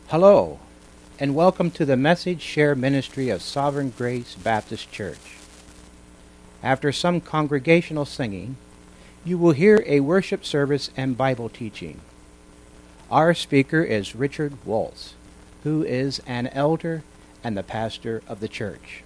Hello, and welcome to the Message Share Ministry of Sovereign Grace Baptist Church. After some congregational singing, you will hear a worship service and Bible teaching. Our speaker is Richard Waltz, who is an elder and the pastor of the church.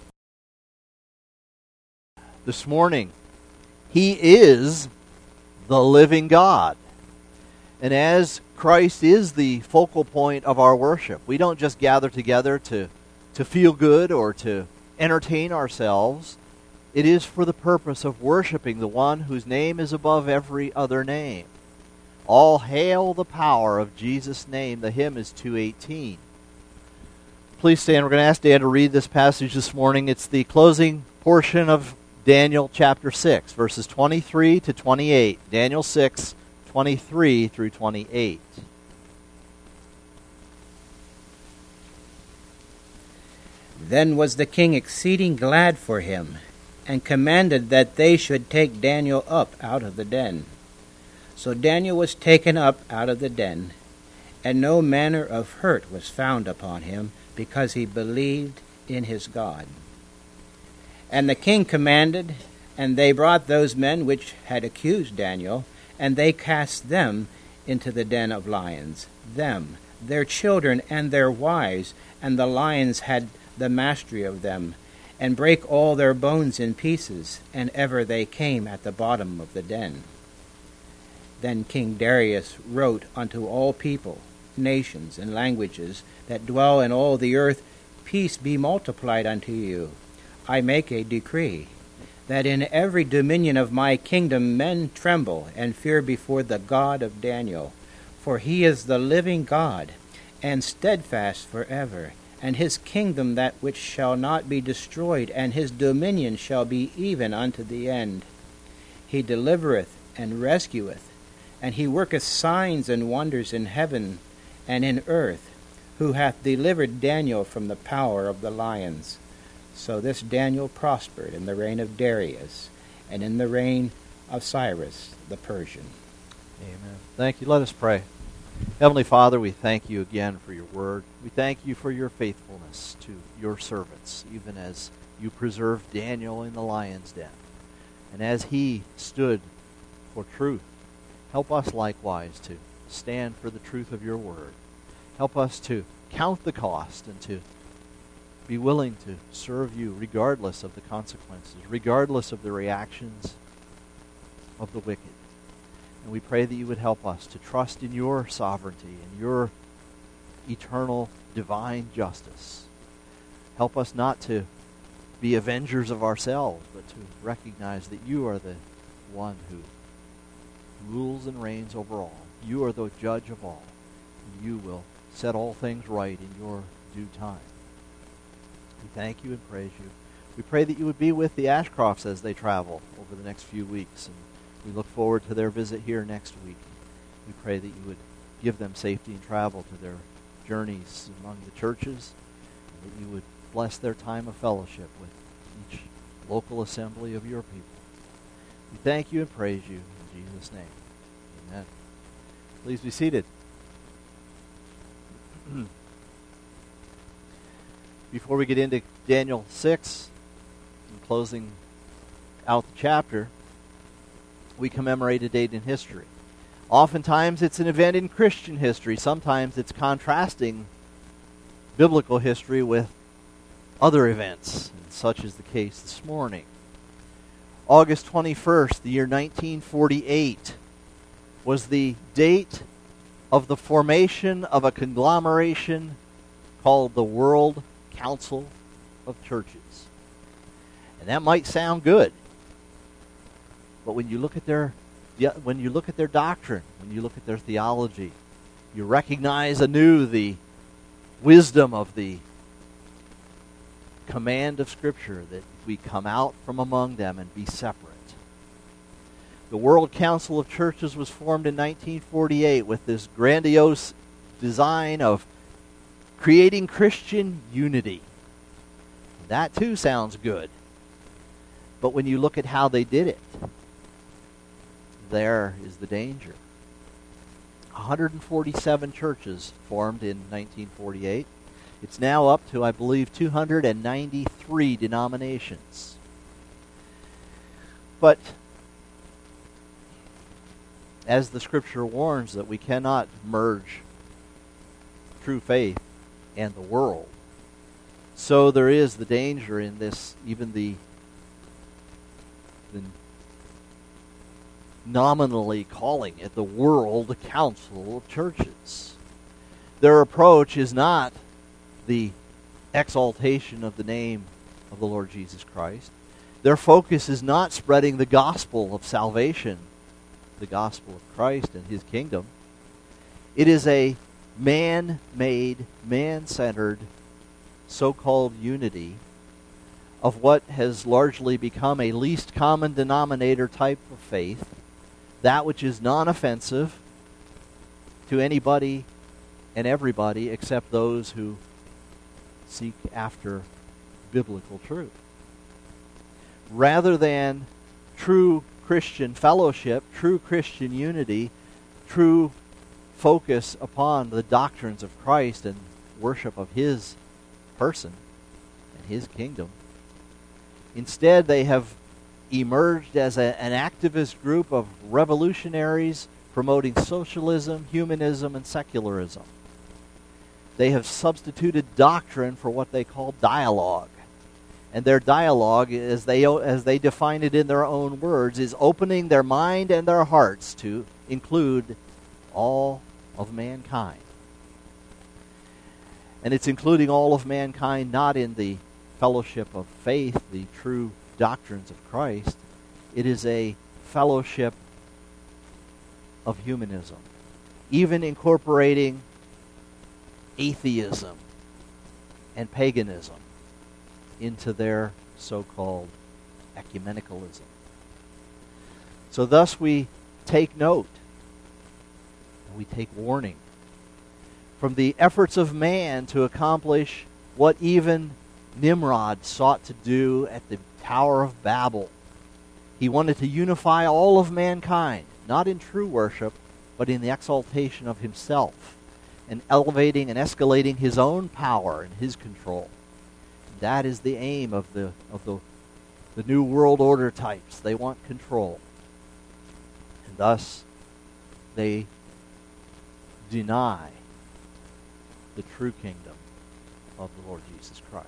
This morning, He is the living God. And as Christ is the focal point of our worship, we don't just gather together to feel good or to entertain ourselves. It is for the purpose of worshiping the one whose name is above every other name. All hail the power of Jesus' name. The hymn is 218. Please stand. We're going to ask Dan to read this passage this morning. It's the closing portion of Daniel chapter 6, verses 23 to 28. Daniel 6, 23 through 28. Then was the king exceeding glad for him, and commanded that they should take Daniel up out of the den. So Daniel was taken up out of the den, and no manner of hurt was found upon him, because he believed in his God. And the king commanded, and they brought those men which had accused Daniel, and they cast them into the den of lions, them, their children, and their wives, and the lions had the mastery of them, and brake all their bones in pieces, and ever they came at the bottom of the den. Then King Darius wrote unto all people, nations, and languages that dwell in all the earth, Peace be multiplied unto you. I make a decree, that in every dominion of my kingdom men tremble and fear before the God of Daniel. For he is the living God, and steadfast forever, and his kingdom that which shall not be destroyed, and his dominion shall be even unto the end. He delivereth and rescueth, and he worketh signs and wonders in heaven and in earth, who hath delivered Daniel from the power of the lions. So this Daniel prospered in the reign of Darius, and in the reign of Cyrus the Persian. Amen. Thank you. Let us pray. Heavenly Father, we thank you again for your word. We thank you for your faithfulness to your servants, even as you preserved Daniel in the lion's den. And as he stood for truth, help us likewise to stand for the truth of your word. Help us to count the cost and to be willing to serve you regardless of the consequences, regardless of the reactions of the wicked. And we pray that you would help us to trust in your sovereignty and your eternal divine justice. Help us not to be avengers of ourselves, but to recognize that you are the one who rules and reigns over all. You are the judge of all. And you will set all things right in your due time. We thank you and praise you. We pray that you would be with the Ashcrofts as they travel over the next few weeks. And we look forward to their visit here next week. We pray that you would give them safety and travel to their journeys among the churches, and that you would bless their time of fellowship with each local assembly of your people. We thank you and praise you in Jesus' name. Amen. Please be seated. Before we get into Daniel 6 and closing out the chapter, we commemorate a date in history. Oftentimes it's an event in Christian history. Sometimes it's contrasting biblical history with other events, and such is the case this morning. August 21st, the year 1948, was the date of the formation of a conglomeration called the World Council of Churches. And that might sound good, but when you look at their doctrine, when you look at their theology, you recognize anew the wisdom of the command of Scripture that we come out from among them and be separate. The World Council of Churches was formed in 1948 with this grandiose design of creating Christian unity. That too sounds good. But when you look at how they did it, there is the danger. 147 churches formed in 1948. It's now up to, I believe, 293 denominations. But as the Scripture warns that we cannot merge true faith and the world, so there is the danger in this, even the nominally calling it the World Council of Churches. Their approach is not the exaltation of the name of the Lord Jesus Christ. Their focus is not spreading the gospel of salvation, the gospel of Christ and His kingdom. It is a man-made, man-centered, so-called unity of what has largely become a least common denominator type of faith, that which is non-offensive to anybody and everybody except those who seek after biblical truth. Rather than true Christian fellowship, true Christian unity, true focus upon the doctrines of Christ and worship of His person and His kingdom, instead they have emerged as an activist group of revolutionaries promoting socialism, humanism, and secularism. They have substituted doctrine for what they call dialogue. And their dialogue, as they define it in their own words, is opening their mind and their hearts to include all of mankind. And it's including all of mankind not in the fellowship of faith, the true doctrines of Christ. It is a fellowship of humanism, even incorporating atheism and paganism into their so-called ecumenicalism. So thus we take note, and we take warning from the efforts of man to accomplish what even Nimrod sought to do at the Tower of Babel. He wanted to unify all of mankind, not in true worship, but in the exaltation of himself, and elevating and escalating his own power and his control. That is the aim of the New World Order types. They want control. And thus, they deny the true kingdom of the Lord Jesus Christ.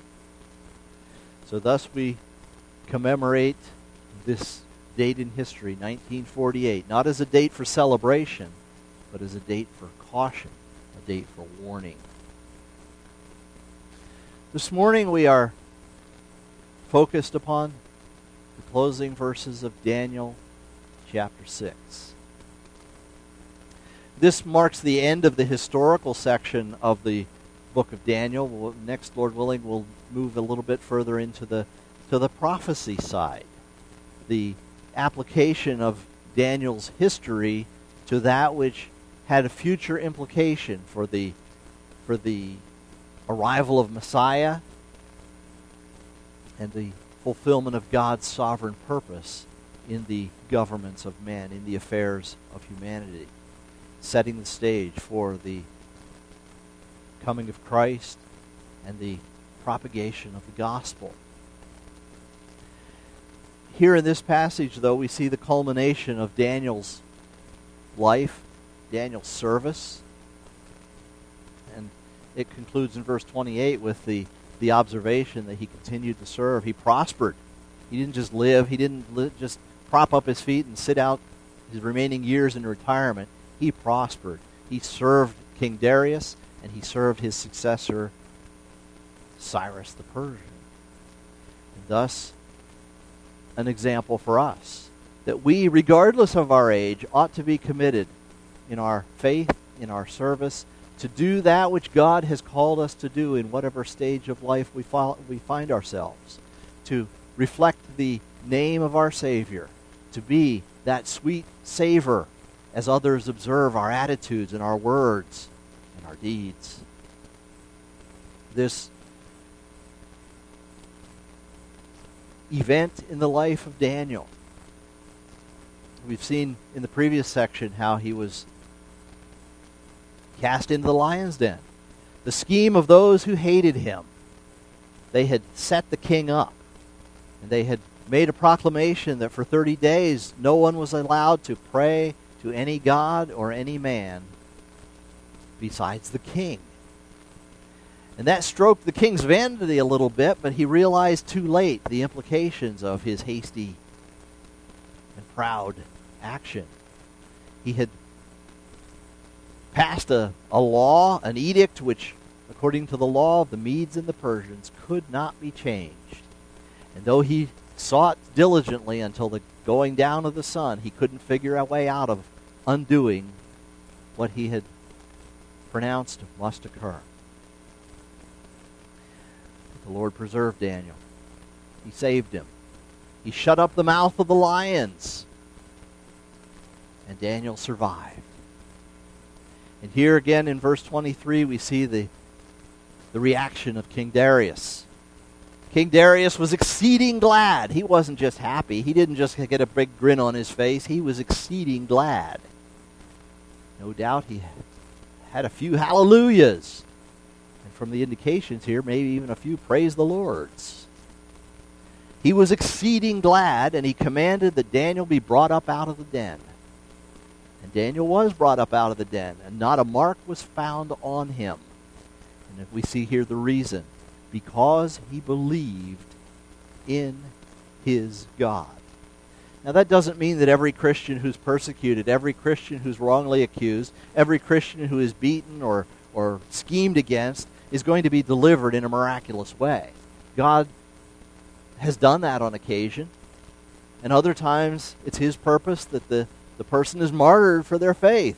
So thus we commemorate this date in history, 1948, not as a date for celebration, but as a date for caution, a date for warning. This morning we are focused upon the closing verses of Daniel chapter 6. This marks the end of the historical section of the book of Daniel. Next, Lord willing, we'll move a little bit further into the prophecy side, the application of Daniel's history to that which had a future implication for the arrival of Messiah and the fulfillment of God's sovereign purpose in the governments of men, in the affairs of humanity, setting the stage for the coming of Christ and the propagation of the gospel. Here in this passage, though, we see the culmination of Daniel's life, Daniel's service. And it concludes in verse 28 with the observation that he continued to serve. He prospered. He didn't just live. He didn't just prop up his feet and sit out his remaining years in retirement. He prospered. He served King Darius, and he served his successor, Cyrus the Persian. And thus, an example for us that we, regardless of our age, ought to be committed in our faith, in our service, to do that which God has called us to do in whatever stage of life we find ourselves, to reflect the name of our Savior, to be that sweet savor as others observe our attitudes and our words and our deeds. This event in the life of Daniel, we've seen in the previous section how he was cast into the lion's den. The scheme of those who hated him. They had set the king up, and they had made a proclamation that for 30 days no one was allowed to pray to any god or any man besides the king. And that stroked the king's vanity a little bit, but he realized too late the implications of his hasty and proud action. He had passed a law, an edict, which, according to the law of the Medes and the Persians, could not be changed. And though he sought diligently until the going down of the sun, he couldn't figure a way out of undoing what he had pronounced must occur. The Lord preserved Daniel. He saved him. He shut up the mouth of the lions. And Daniel survived. And here again in verse 23 we see the reaction of King Darius. King Darius was exceeding glad. He wasn't just happy. He didn't just get a big grin on his face. He was exceeding glad. No doubt he had a few hallelujahs. And from the indications here, maybe even a few praise the Lords. He was exceeding glad, and he commanded that Daniel be brought up out of the den. And Daniel was brought up out of the den, and not a mark was found on him. And if we see here the reason, because he believed in his God. Now that doesn't mean that every Christian who's persecuted, every Christian who's wrongly accused, every Christian who is beaten or schemed against is going to be delivered in a miraculous way. God has done that on occasion, and other times it's his purpose that the person is martyred for their faith.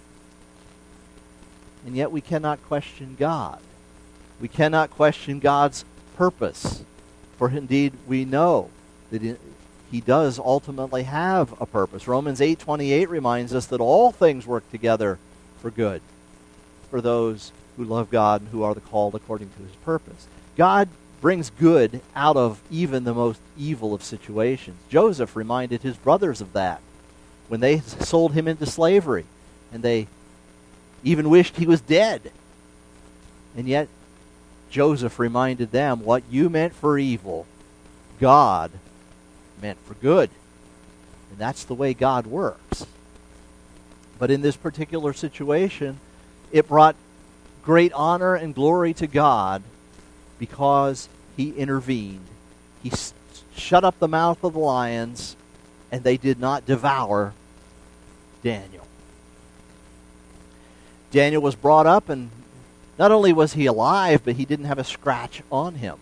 And yet we cannot question God. We cannot question God's purpose, for indeed we know that he does ultimately have a purpose. Romans 8:28 reminds us that all things work together for good for those who love God and who are the called according to his purpose. God brings good out of even the most evil of situations. Joseph reminded his brothers of that when they sold him into slavery, and they even wished he was dead. And yet Joseph reminded them, what you meant for evil, God meant for good. And that's the way God works. But in this particular situation, it brought great honor and glory to God because he intervened. He shut up the mouth of the lions, and they did not devour Daniel. Daniel was brought up, and not only was he alive, but he didn't have a scratch on him.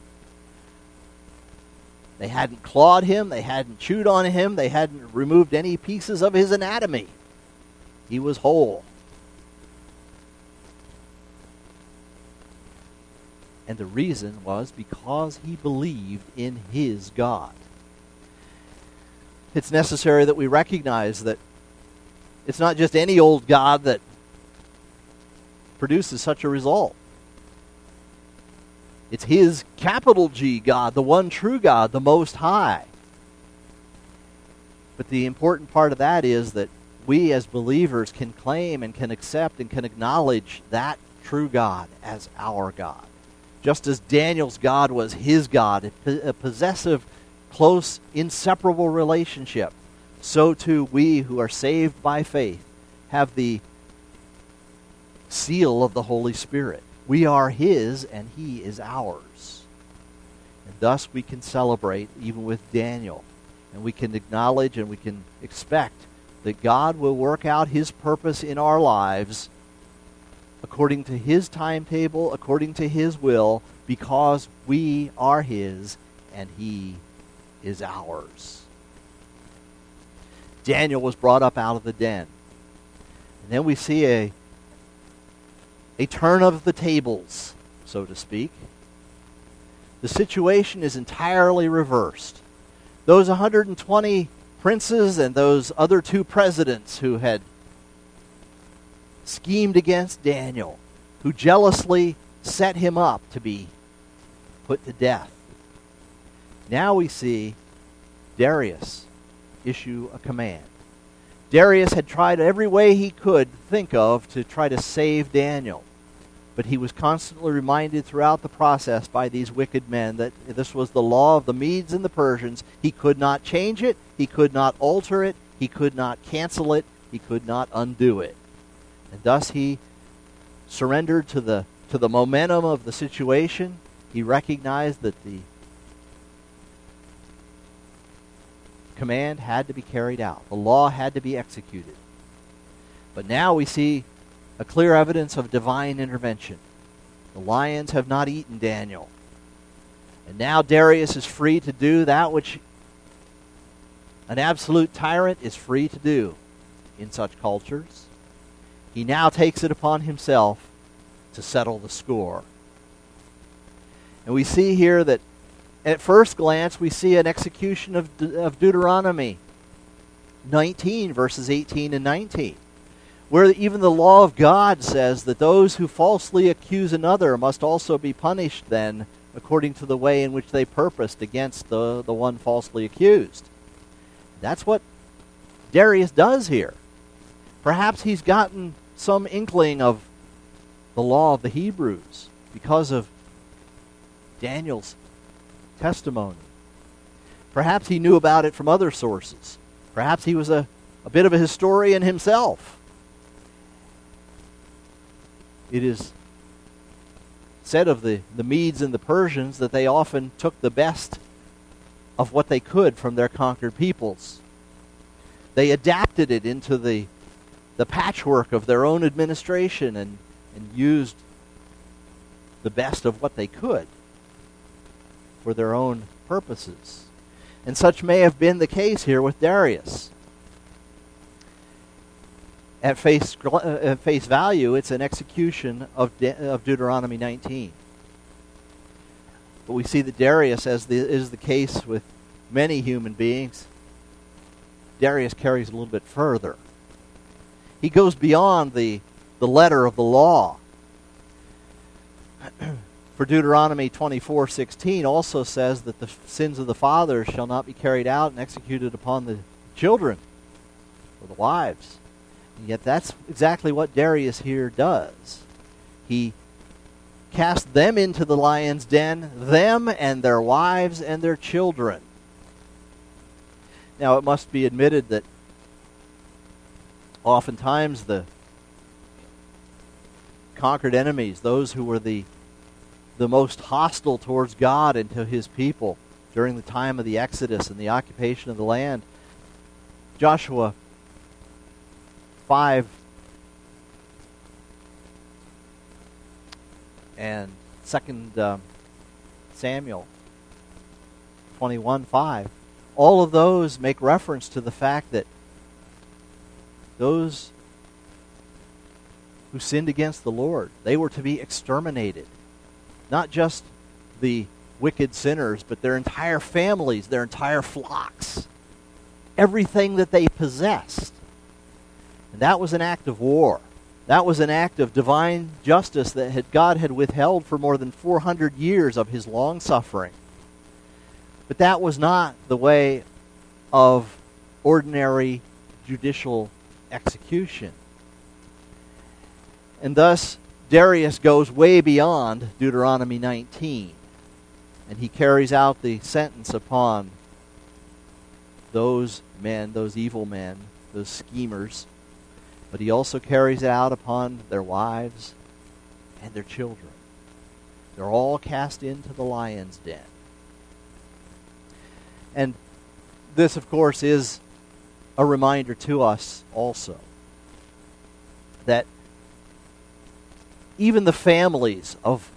They hadn't clawed him, they hadn't chewed on him, they hadn't removed any pieces of his anatomy. He was whole. And the reason was because he believed in his God. It's necessary that we recognize that it's not just any old God that produces such a result. It's his capital G God, the one true God, the Most High. But the important part of that is that we as believers can claim and can accept and can acknowledge that true God as our God. Just as Daniel's God was his God, a possessive, close, inseparable relationship, so too we who are saved by faith have the seal of the Holy Spirit. We are his and he is ours. And thus we can celebrate even with Daniel. And we can acknowledge and we can expect that God will work out his purpose in our lives according to his timetable, according to his will, because we are his and he is ours. Daniel was brought up out of the den. And then we see a turn of the tables, so to speak. The situation is entirely reversed. Those 120 princes and those other 2 presidents who had schemed against Daniel, who jealously set him up to be put to death. Now we see Darius issue a command. Darius had tried every way he could think of to try to save Daniel. But he was constantly reminded throughout the process by these wicked men that this was the law of the Medes and the Persians. He could not change it. He could not alter it. He could not cancel it. He could not undo it. And thus he surrendered to the momentum of the situation. He recognized that the command had to be carried out. The law had to be executed. But now we see a clear evidence of divine intervention. The lions have not eaten Daniel. And now Darius is free to do that which an absolute tyrant is free to do in such cultures. He now takes it upon himself to settle the score. And we see here that at first glance we see an execution of Deuteronomy 19, verses 18 and 19. Where even the law of God says that those who falsely accuse another must also be punished then according to the way in which they purposed against the one falsely accused. That's what Darius does here. Perhaps he's gotten some inkling of the law of the Hebrews because of Daniel's testimony. Perhaps he knew about it from other sources. Perhaps he was a bit of a historian himself. It is said of the Medes and the Persians that they often took the best of what they could from their conquered peoples. They adapted it into the patchwork of their own administration and used the best of what they could for their own purposes. And such may have been the case here with Darius. At face value, it's an execution of Deuteronomy 19. But we see that Darius, as is the case with many human beings, Darius carries a little bit further. He goes beyond the letter of the law. For Deuteronomy 24:16 also says that the sins of the fathers shall not be carried out and executed upon the children or the wives. And yet that's exactly what Darius here does. He cast them into the lion's den, them and their wives and their children. Now it must be admitted that oftentimes the conquered enemies, those who were the most hostile towards God and to his people during the time of the Exodus and the occupation of the land, Joshua 5 and 2 Samuel 21:5, all of those make reference to the fact that those who sinned against the Lord, they were to be exterminated. Not just the wicked sinners, but their entire families, their entire flocks, everything that they possessed. And that was an act of war. That was an act of divine justice that God had withheld for more than 400 years of his long suffering. But that was not the way of ordinary judicial execution. And thus, Darius goes way beyond Deuteronomy 19, and he carries out the sentence upon those men, those evil men, those schemers, but he also carries it out upon their wives and their children. They're all cast into the lion's den. And this, of course, is a reminder to us also that even the families of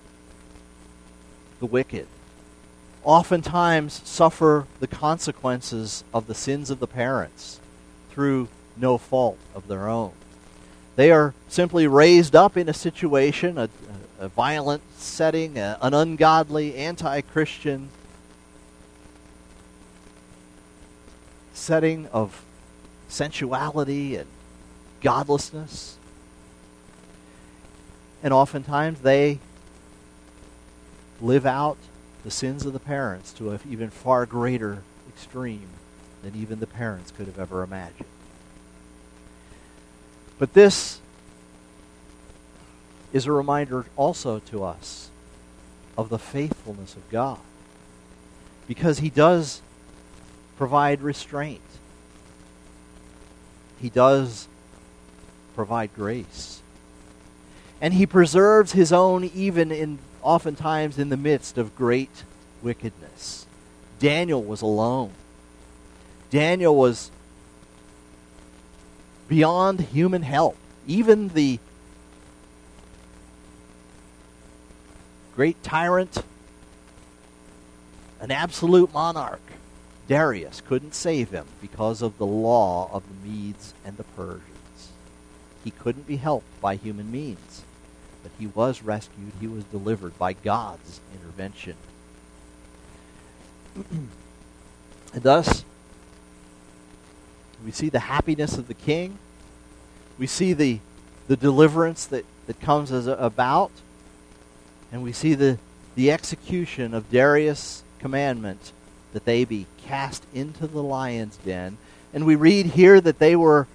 the wicked oftentimes suffer the consequences of the sins of the parents through no fault of their own. They are simply raised up in a situation, a violent setting, an ungodly, anti-Christian setting of sensuality and godlessness. And oftentimes they live out the sins of the parents to an even far greater extreme than even the parents could have ever imagined. But this is a reminder also to us of the faithfulness of God, because he does provide restraint. He does provide grace. And he preserves his own oftentimes in the midst of great wickedness. Daniel was alone. Daniel was beyond human help. Even the great tyrant, an absolute monarch, Darius, couldn't save him because of the law of the Medes and the Persians. He couldn't be helped by human means, but he was rescued, he was delivered by God's intervention. And thus, we see the happiness of the king. We see the deliverance that comes about. And we see the execution of Darius' commandment that they be cast into the lion's den. And we read here that they were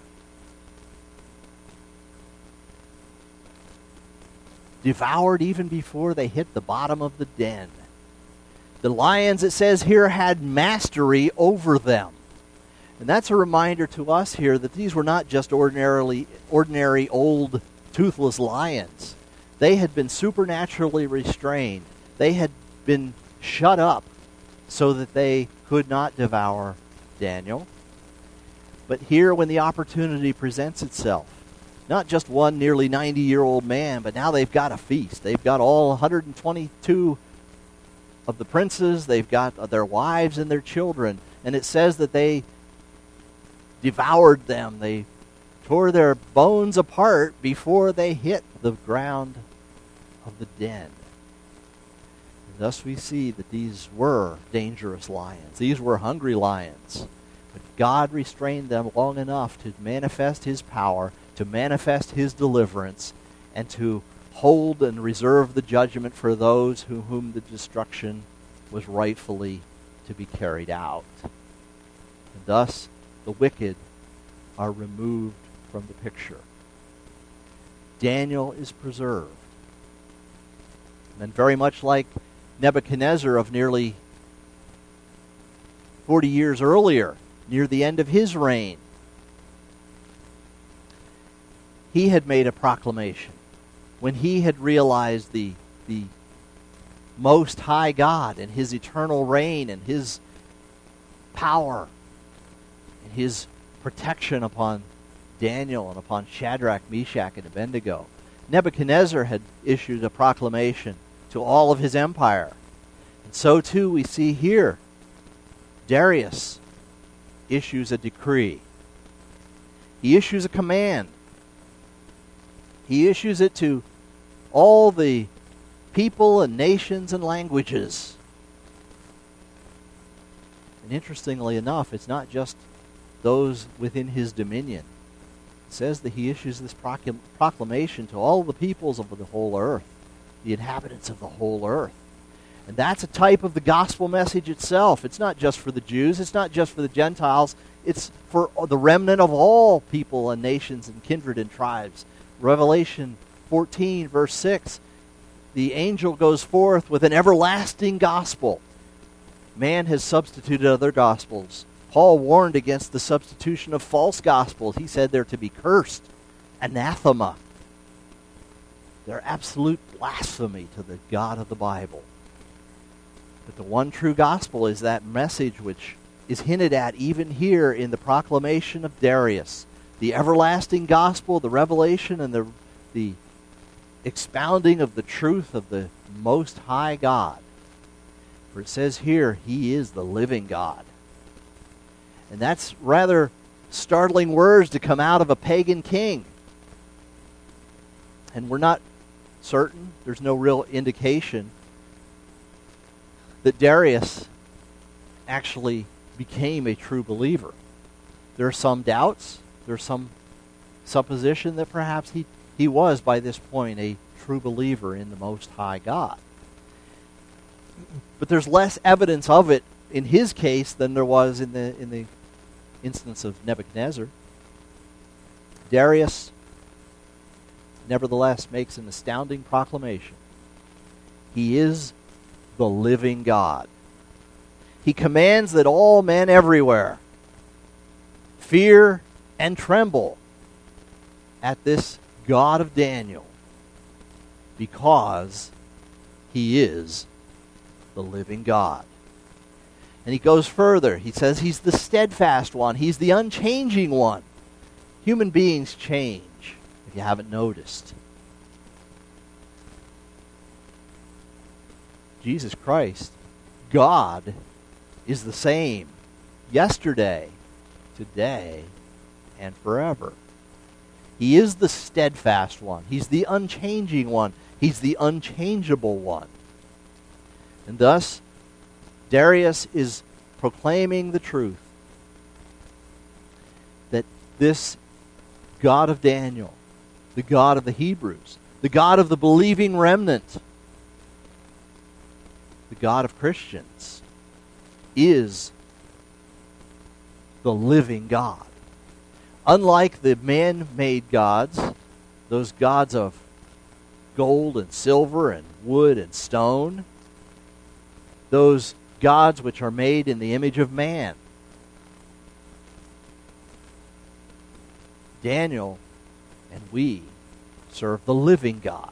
devoured even before they hit the bottom of the den. The lions, it says here, had mastery over them. And that's a reminder to us here that these were not just ordinary old toothless lions. They had been supernaturally restrained. They had been shut up so that they could not devour Daniel. But here, when the opportunity presents itself, not just one nearly 90-year-old man, but now they've got a feast. They've got all 122 of the princes. They've got their wives and their children. And it says that they devoured them. They tore their bones apart before they hit the ground of the den. And thus we see that these were dangerous lions. These were hungry lions. But God restrained them long enough to manifest his power, to manifest his deliverance, and to hold and reserve the judgment for those whom the destruction was rightfully to be carried out. And thus the wicked are removed from the picture. Daniel is preserved. And very much like Nebuchadnezzar of nearly 40 years earlier, near the end of his reign, he had made a proclamation when he had realized the Most High God and his eternal reign and his power and his protection upon Daniel and upon Shadrach, Meshach, and Abednego. Nebuchadnezzar had issued a proclamation to all of his empire. And so too we see here, Darius issues a decree. He issues a command. He issues it to all the people and nations and languages. And interestingly enough, it's not just those within his dominion. It says that he issues this proclamation to all the peoples of the whole earth, the inhabitants of the whole earth. And that's a type of the gospel message itself. It's not just for the Jews. It's not just for the Gentiles. It's for the remnant of all people and nations and kindred and tribes. Revelation 14, verse 6, the angel goes forth with an everlasting gospel. Man has substituted other gospels. Paul warned against the substitution of false gospels. He said they're to be cursed, anathema. They're absolute blasphemy to the God of the Bible. But the one true gospel is that message which is hinted at even here in the proclamation of Darius. The everlasting gospel, the revelation, and the expounding of the truth of the Most High God. For it says here, he is the living God. And that's rather startling words to come out of a pagan king. And we're not certain, there's no real indication that Darius actually became a true believer. There are some doubts, there's some supposition that perhaps he was by this point a true believer in the Most High God. But there's less evidence of it in his case than there was in the instance of Nebuchadnezzar. Darius nevertheless makes an astounding proclamation. He is the living God. He commands that all men everywhere fear and tremble at this God of Daniel, because he is the living God. And he goes further. He says he's the steadfast one. He's the unchanging one. Human beings change, if you haven't noticed. Jesus Christ, God, is the same yesterday, today, and forever. He is the steadfast one. He's the unchanging one. He's the unchangeable one. And thus, Darius is proclaiming the truth that this God of Daniel, the God of the Hebrews, the God of the believing remnant, the God of Christians, is the living God. Unlike the man-made gods, those gods of gold and silver and wood and stone, those gods which are made in the image of man, Daniel and we serve the living God.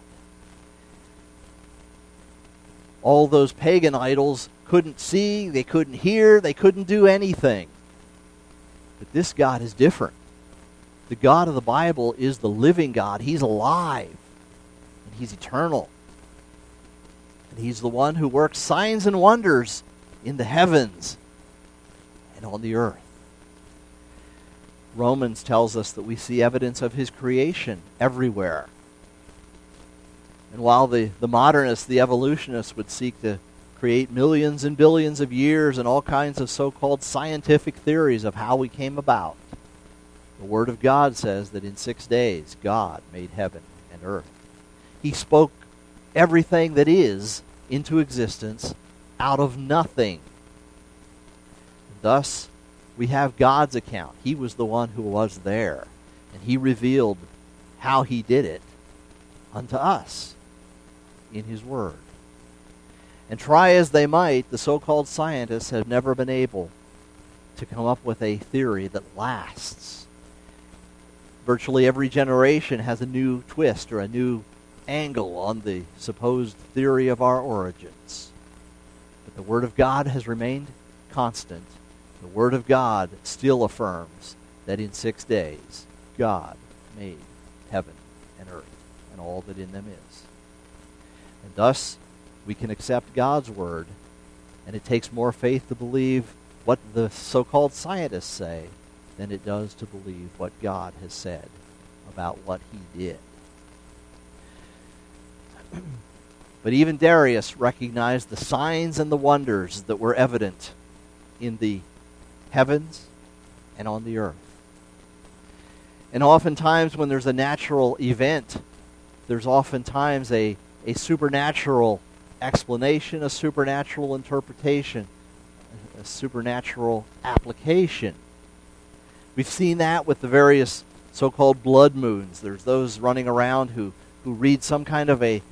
All those pagan idols couldn't see, they couldn't hear, they couldn't do anything. But this God is different. The God of the Bible is the living God. He's alive, and he's eternal. And he's the one who works signs and wonders in the heavens and on the earth. Romans tells us that we see evidence of his creation everywhere. And while the modernists, the evolutionists, would seek to create millions and billions of years and all kinds of so-called scientific theories of how we came about, the Word of God says that in 6 days God made heaven and earth. He spoke everything that is into existence out of nothing. Thus, we have God's account. He was the one who was there, and he revealed how he did it unto us in his Word. And try as they might, the so-called scientists have never been able to come up with a theory that lasts. Virtually every generation has a new twist or a new angle on the supposed theory of our origins. But the Word of God has remained constant. The Word of God still affirms that in 6 days God made heaven and earth and all that in them is. And thus, we can accept God's Word, and it takes more faith to believe what the so-called scientists say than it does to believe what God has said about what he did. But even Darius recognized the signs and the wonders that were evident in the heavens and on the earth. And oftentimes when there's a natural event, there's oftentimes a supernatural explanation, a supernatural interpretation, a supernatural application. We've seen that with the various so-called blood moons. There's those running around who read some kind of a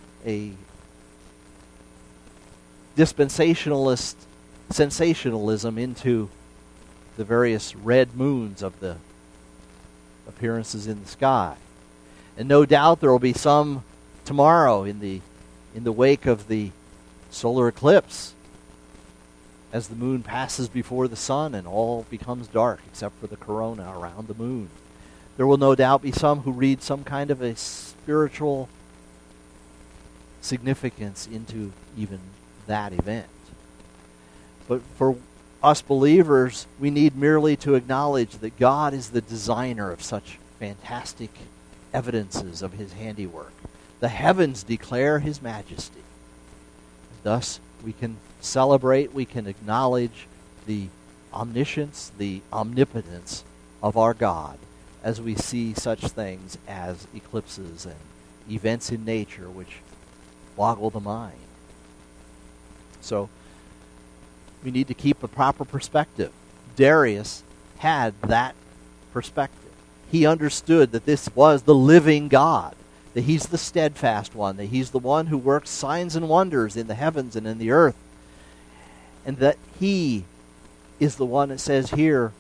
dispensationalist sensationalism into the various red moons of the appearances in the sky. And no doubt there will be some tomorrow in the wake of the solar eclipse, as the moon passes before the sun and all becomes dark except for the corona around the moon. There will no doubt be some who read some kind of a spiritual significance into even that event. But for us believers, we need merely to acknowledge that God is the designer of such fantastic evidences of his handiwork. The heavens declare his majesty. Thus, we can celebrate, we can acknowledge the omniscience, the omnipotence of our God as we see such things as eclipses and events in nature which boggle the mind. So, we need to keep a proper perspective. Darius had that perspective. He understood that this was the living God, that he's the steadfast one, that he's the one who works signs and wonders in the heavens and in the earth, and that he is the one that says here,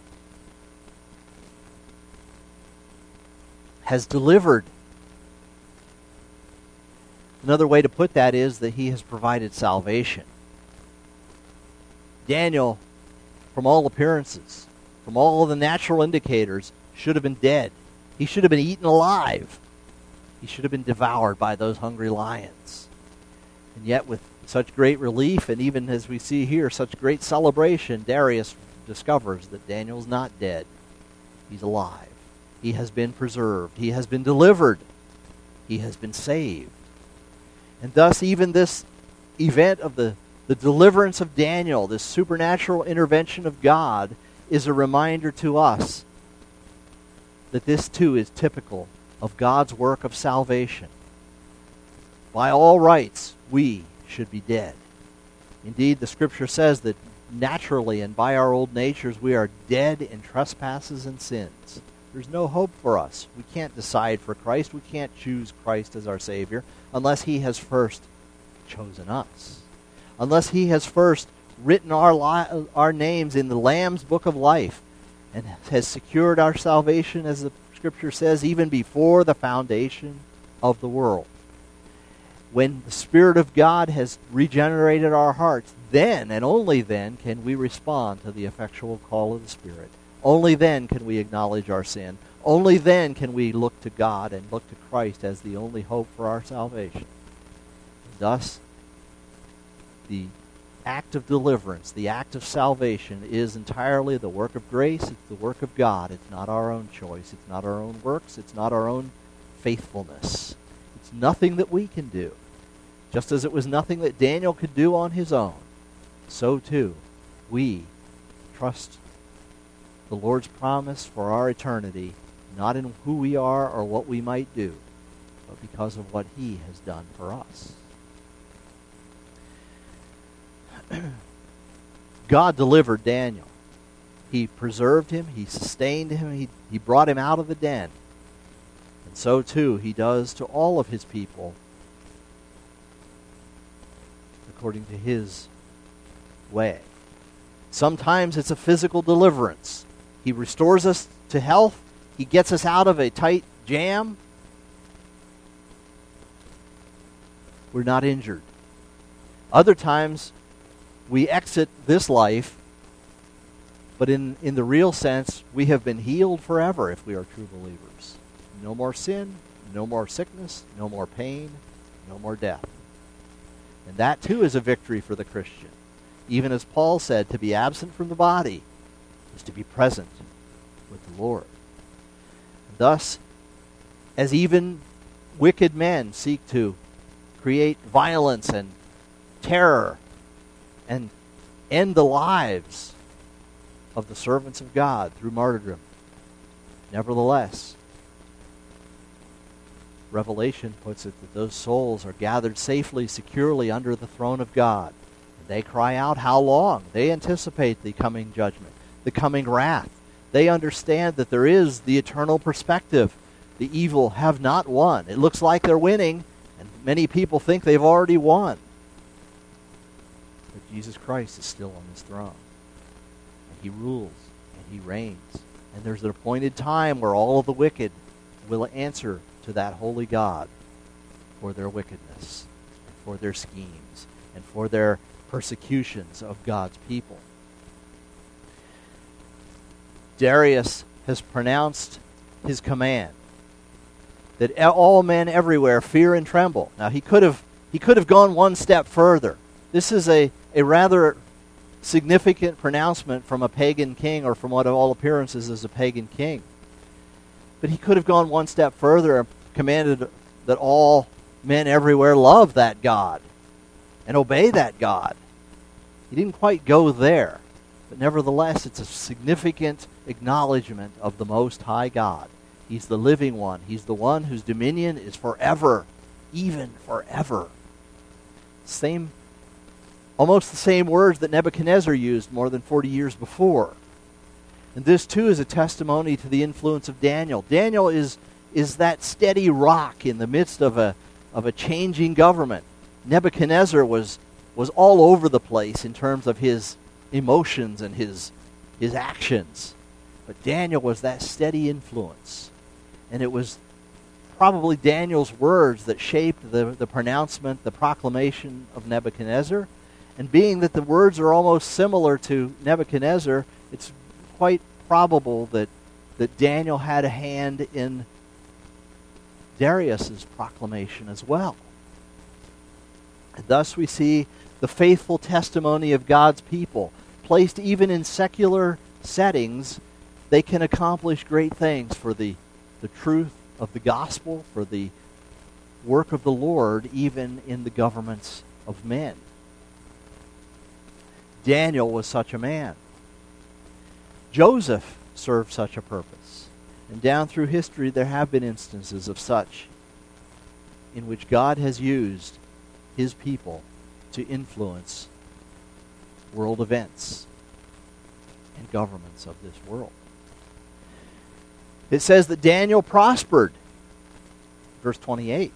has delivered. Another way to put that is that he has provided salvation. Daniel, from all appearances, from all of the natural indicators, should have been dead. He should have been eaten alive. He should have been devoured by those hungry lions. And yet with such great relief, and even as we see here, such great celebration, Darius discovers that Daniel's not dead. He's alive. He has been preserved. He has been delivered. He has been saved. And thus even this event of the deliverance of Daniel, this supernatural intervention of God, is a reminder to us that this too is typical of God's work of salvation. By all rights, we should be dead. Indeed, the Scripture says that naturally and by our old natures we are dead in trespasses and sins. There's no hope for us. We can't decide for Christ. We can't choose Christ as our Savior unless He has first chosen us. Unless He has first written our names in the Lamb's Book of Life and has secured our salvation, as the Scripture says, even before the foundation of the world. When the Spirit of God has regenerated our hearts, then and only then can we respond to the effectual call of the Spirit. Only then can we acknowledge our sin. Only then can we look to God and look to Christ as the only hope for our salvation. Thus, the act of deliverance, the act of salvation, is entirely the work of grace. It's the work of God. It's not our own choice. It's not our own works. It's not our own faithfulness. It's nothing that we can do. Just as it was nothing that Daniel could do on his own, so too we trust the Lord's promise for our eternity, not in who we are or what we might do, but because of what He has done for us. God delivered Daniel. He preserved him. He sustained him. He brought him out of the den. And so too He does to all of His people according to His way. Sometimes it's a physical deliverance. He restores us to health. He gets us out of a tight jam. We're not injured. Other times, we exit this life, but in the real sense, we have been healed forever if we are true believers. No more sin, no more sickness, no more pain, no more death. And that too is a victory for the Christian. Even as Paul said, to be absent from the body is to be present with the Lord. And thus, as even wicked men seek to create violence and terror and end the lives of the servants of God through martyrdom, nevertheless, Revelation puts it that those souls are gathered safely, securely under the throne of God. They cry out, how long? They anticipate the coming judgment, the coming wrath. They understand that there is the eternal perspective. The evil have not won. It looks like they're winning, and many people think they've already won. But Jesus Christ is still on His throne. And He rules, and He reigns. And there's an appointed time where all of the wicked will answer to that holy God for their wickedness, and for their schemes, and for their persecutions of God's people. Darius has pronounced his command that all men everywhere fear and tremble. Now he could have gone one step further. This is a rather significant pronouncement from a pagan king, or from what of all appearances is a pagan king. But he could have gone one step further and commanded that all men everywhere love that God and obey that God. He didn't quite go there, but nevertheless it's a significant acknowledgement of the Most High God. He's the living one. He's the one whose dominion is forever, even forever. Almost the same words that Nebuchadnezzar used more than 40 years before. And this too is a testimony to the influence of Daniel. Daniel is is that steady rock in the midst of a changing government. Nebuchadnezzar was all over the place in terms of his emotions and his actions. But Daniel was that steady influence. And it was probably Daniel's words that shaped the pronouncement, the proclamation of Nebuchadnezzar. And being that the words are almost similar to Nebuchadnezzar, it's quite probable that Daniel had a hand in Darius's proclamation as well. And thus we see the faithful testimony of God's people. Placed even in secular settings, they can accomplish great things for the truth of the gospel, for the work of the Lord, even in the governments of men. Daniel was such a man. Joseph served such a purpose. And down through history there have been instances of such in which God has used his people to influence world events and governments of this world. It says that Daniel prospered. Verse 28.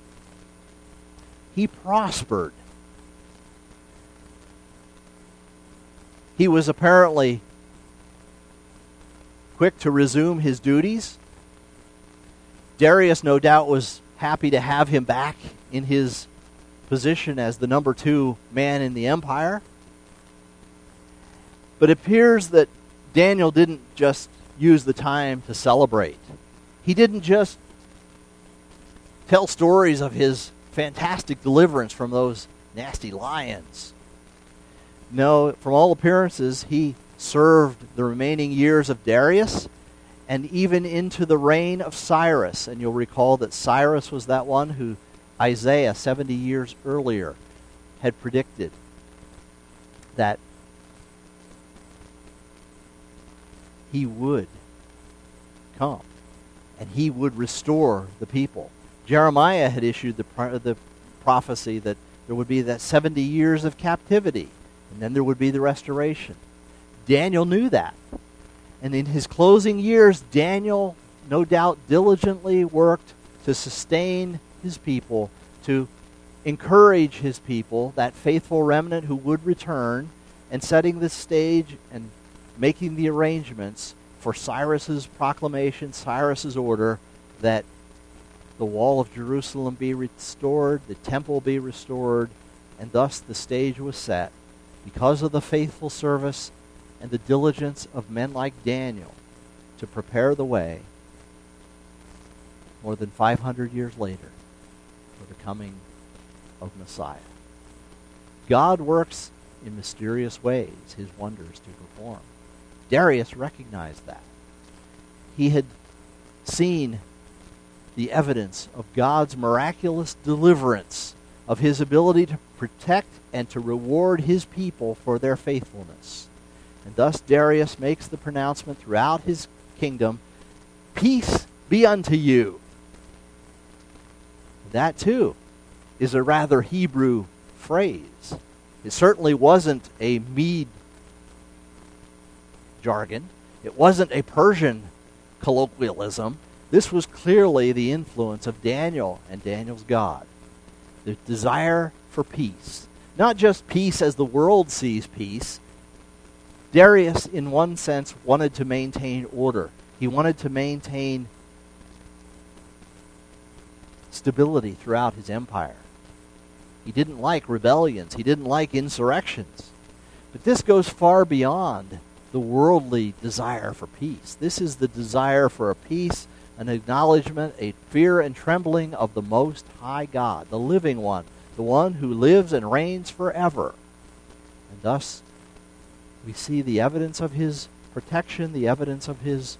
He prospered. He was apparently quick to resume his duties. Darius, no doubt, was happy to have him back in his position as the number 2 man in the empire. But it appears that Daniel didn't just use the time to celebrate. He didn't just tell stories of his fantastic deliverance from those nasty lions. No, from all appearances, he served the remaining years of Darius and even into the reign of Cyrus. And you'll recall that Cyrus was that one who Isaiah, 70 years earlier, had predicted that he would come and he would restore the people. Jeremiah had issued the prophecy that there would be that 70 years of captivity, and then there would be the restoration. Daniel knew that. And in his closing years, Daniel no doubt diligently worked to sustain his people, to encourage his people, that faithful remnant who would return, and setting the stage and making the arrangements for Cyrus's proclamation, Cyrus's order, that the wall of Jerusalem be restored, the temple be restored, and thus the stage was set because of the faithful service and the diligence of men like Daniel to prepare the way more than 500 years later for the coming of Messiah. God works in mysterious ways his wonders to perform. Darius recognized that. He had seen the evidence of God's miraculous deliverance, of his ability to protect and to reward his people for their faithfulness. And thus Darius makes the pronouncement throughout his kingdom, "Peace be unto you." That too is a rather Hebrew phrase. It certainly wasn't a Mede jargon. It wasn't a Persian colloquialism. This was clearly the influence of Daniel and Daniel's God. The desire for peace. Not just peace as the world sees peace. Darius, in one sense, wanted to maintain order. He wanted to maintain stability throughout his empire. He didn't like rebellions. He didn't like insurrections. But this goes far beyond the worldly desire for peace. This is the desire for a peace, an acknowledgement, a fear and trembling of the Most High God, the living one, the one who lives and reigns forever. And thus, we see the evidence of his protection, the evidence of his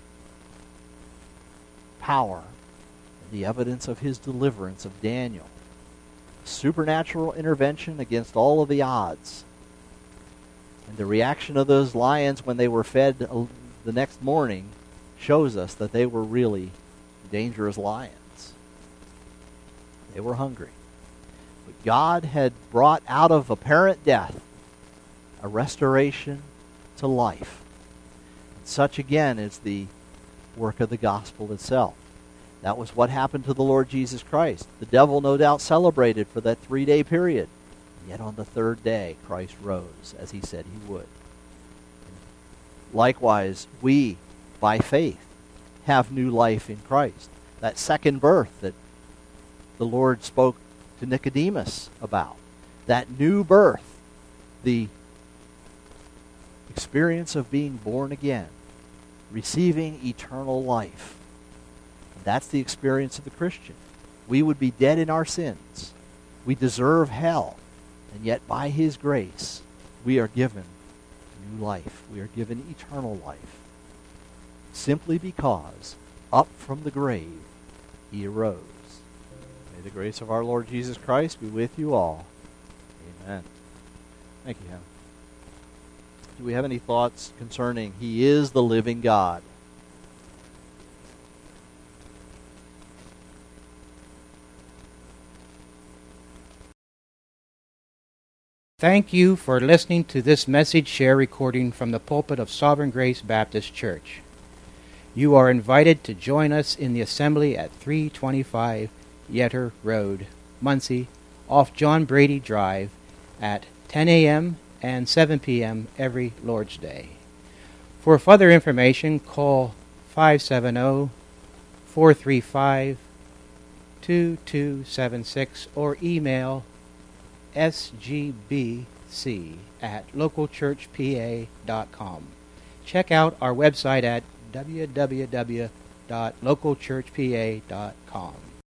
power, and the evidence of his deliverance of Daniel. Supernatural intervention against all of the odds. And the reaction of those lions when they were fed the next morning shows us that they were really dangerous lions. They were hungry. But God had brought out of apparent death a restoration to life. And such again is the work of the gospel itself. That was what happened to the Lord Jesus Christ. The devil no doubt celebrated for that 3-day period. Yet on the third day, Christ rose, as he said he would. Likewise, we, by faith, have new life in Christ. That second birth that the Lord spoke to Nicodemus about. That new birth, the experience of being born again, receiving eternal life. And that's the experience of the Christian. We would be dead in our sins. We deserve hell. And yet by his grace, we are given new life. We are given eternal life. Simply because up from the grave he arose. May the grace of our Lord Jesus Christ be with you all. Amen. Thank you, Hannah. Do we have any thoughts concerning He is the living God? Thank you for listening to this message share recording from the pulpit of Sovereign Grace Baptist Church. You are invited to join us in the assembly at 325 Yetter Road, Muncie, off John Brady Drive at 10 a.m. and 7 p.m. every Lord's Day. For further information, call 570-435-2276 or email sgbc@localchurchpa.com. Check out our website at www.localchurchpa.com.